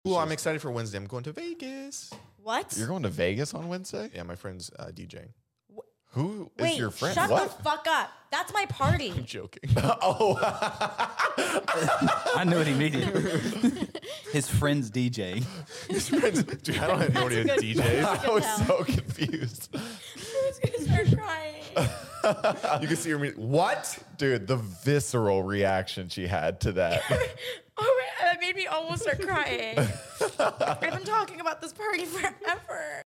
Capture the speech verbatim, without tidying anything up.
Well, I'm excited for Wednesday. I'm going to Vegas. What? You're going to Vegas on Wednesday? Yeah, my friend's uh, DJing. Who is Wait, your friend? shut What? the fuck up. That's my party. I'm joking. I know what he needed. His friend's DJing. His friends, dude, I don't know any That's a D good- Js. I was so confused. Who's gonna start crying? You can see her. me- What? Dude, the visceral reaction she had to that. Oh, that made me almost start crying. I've been talking about this party forever.